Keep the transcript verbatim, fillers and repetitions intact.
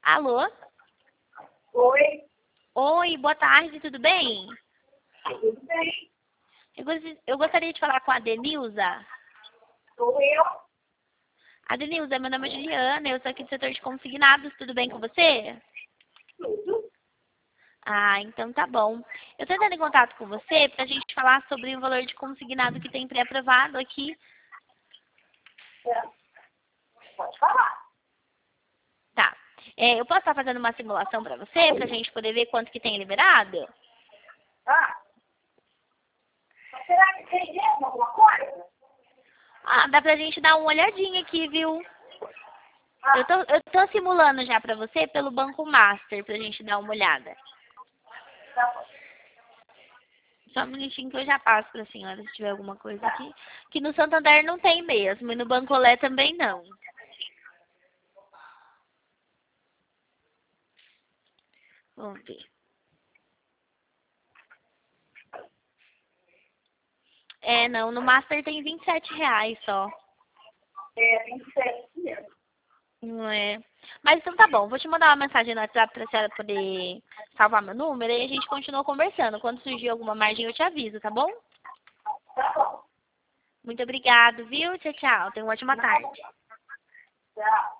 Alô? Oi, Oi, boa tarde, tudo bem? tudo bem? Eu, gos- eu gostaria de falar com a Denilza. Sou eu? A Denilza, meu nome é Juliana, eu sou aqui do setor de consignados, tudo bem com você? Tudo. Ah, então tá bom. Eu tô entrando em contato com você pra gente falar sobre o valor de consignado que tem pré-aprovado aqui. É. Pode falar. Tá. É, eu posso estar fazendo uma simulação pra você, pra gente poder ver quanto que tem liberado? Ah, mas será que tem mesmo alguma coisa? Ah, dá pra gente dar uma olhadinha aqui, viu? Ah, Eu tô, eu tô simulando já pra você pelo Banco Master, pra gente dar uma olhada. tá bom. Só um minutinho que eu já passo pra senhora se tiver alguma coisa aqui. Que no Santander não tem mesmo, e no Bancolé também não. Vamos ver. É, não, no Master tem vinte e sete reais só. É vinte e sete mesmo. Não é? Mas então tá bom, vou te mandar uma mensagem no WhatsApp pra senhora poder salvar meu número e a gente continua conversando. Quando surgir alguma margem eu te aviso, tá bom? Tá bom. Muito obrigado, viu? Tchau, tchau. Tenha uma ótima Nada. tarde. Tchau.